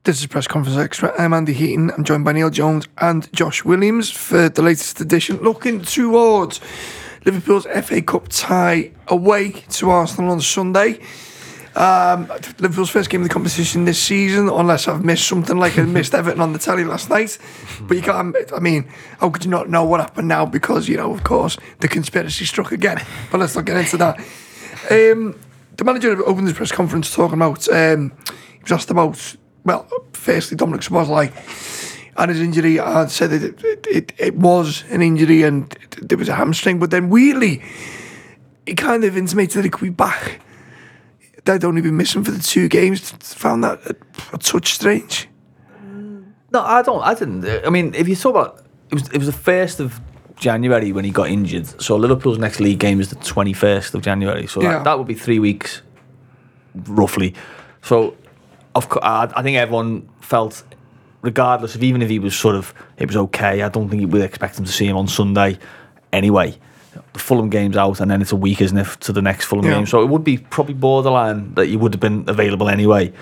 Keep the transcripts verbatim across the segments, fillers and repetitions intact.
This is Press Conference Extra. I'm Andy Heaton. I'm joined by Neil Jones and Josh Williams for the latest edition, looking towards Liverpool's F A Cup tie away to Arsenal on Sunday. Um, Liverpool's first game of the competition this season, unless I've missed something like I missed Everton on the telly last night. But you can't, I mean, how could you not know what happened now? Because, you know, of course, the conspiracy struck again. But let's not get into that. Um, the manager opened his press conference talking about, um, he was asked about, well, firstly, Dominic Szoboszlai and his injury, and said that it, it, it, it was an injury and it, there was a hamstring, but then weirdly, he kind of intimated that he could be back. They'd only been missing for the two games. Found that a, a touch strange. No, I don't. I didn't. I mean, if you talk about it was, it was the first of January when he got injured. So Liverpool's next league game is the twenty-first of January. So Yeah. that, that would be three weeks, roughly. So, of course, I, I think everyone felt, regardless of even if he was sort of, it was okay. I don't think we'd expect him to see him on Sunday anyway. The Fulham game's out, and then it's a week, isn't it, to the next Fulham Yeah. game? So it would be probably borderline that he would have been available anyway.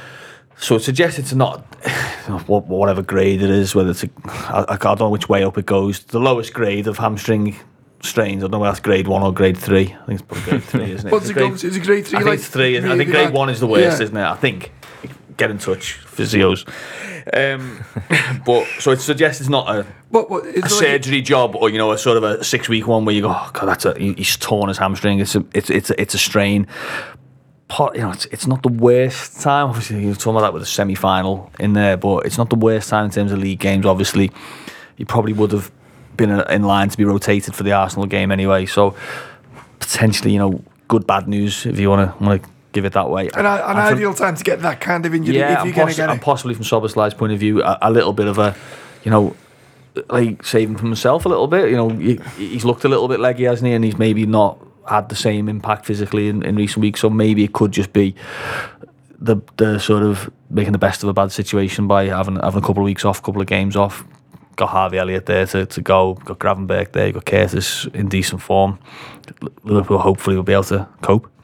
So it suggests it's not, you know, whatever grade it is, whether it's a, I, I don't know which way up it goes. The lowest grade of hamstring strains, I don't know whether that's grade one or grade three. I think it's probably grade three, isn't it? What's it grade, goes? Is it grade three? I think like, it's three. Isn't it? I really think grade bad? one is the worst, Yeah. isn't it? I think. Get in touch, physios. Um, but so it suggests it's not a, What, what, a it's like, surgery job, or you know, a sort of a six week one where you go, oh god, that's a he's torn his hamstring. It's a it's it's a, it's a strain. Pot, you know, it's it's not the worst time. Obviously, you're talking about that with a semi final in there, but it's not the worst time in terms of league games. Obviously, he probably would have been in line to be rotated for the Arsenal game anyway. So potentially, you know, good bad news if you want to want to give it that way. An, an And from- ideal time to get that kind of injury yeah, if you're and, going to possi- get and it. possibly from Szoboszlai's point of view, a, a little bit of a, you know, like saving from himself a little bit. You know, he, he's looked a little bit leggy, hasn't he? And he's maybe not had the same impact physically in, in recent weeks. So maybe it could just be the the sort of making the best of a bad situation by having having a couple of weeks off, a couple of games off. Got Harvey Elliott there to, to go. Got Gravenberch there. Got Curtis in decent form. Liverpool hopefully will be able to cope.